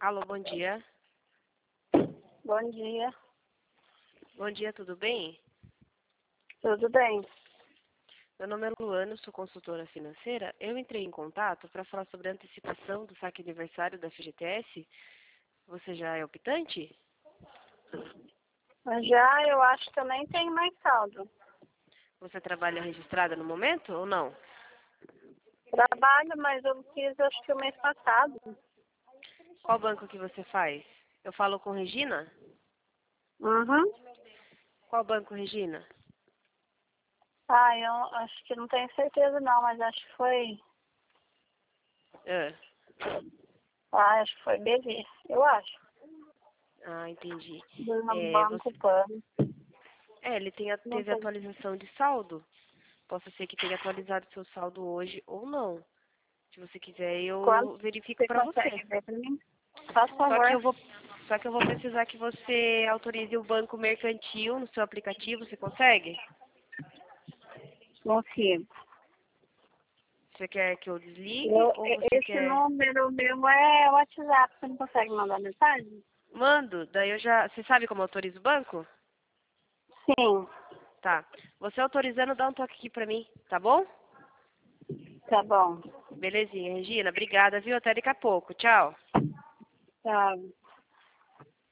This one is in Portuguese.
Alô, bom dia. Bom dia. Bom dia, tudo bem? Tudo bem? Meu nome é Luana, sou consultora financeira. Eu entrei em contato para falar sobre a antecipação do saque aniversário da FGTS. Você já é optante? Mas já eu acho que também tem mais saldo. Você trabalha registrada no momento ou não? Trabalho, mas eu fiz acho que o mês passado. Qual banco que você faz? Eu falo com Regina? Uhum. Qual banco, Regina? Eu acho que não tenho certeza não, mas acho que foi. Ah, Acho que foi BV, eu acho. entendi. Do É, Banco Pan. ele Não teve tem. atualização de saldo. Possa ser que tenha atualizado seu saldo hoje ou não. Se você quiser, Quanto eu verifico você para você. consegue ver pra mim? Faz Só que favor. eu vou, só que eu vou precisar que você autorize o banco mercantil no seu aplicativo. Você consegue? Consigo. Você quer que eu desligue ou você Esse quer? número meu é WhatsApp. Você não consegue mandar mensagem? Mando. Daí eu já. Você sabe como autoriza o banco? Sim. Tá. Você autorizando, dá um toque aqui pra mim, tá bom? Tá bom. Belezinha, Regina. Obrigada, viu? Até daqui a pouco. Tchau. Tá.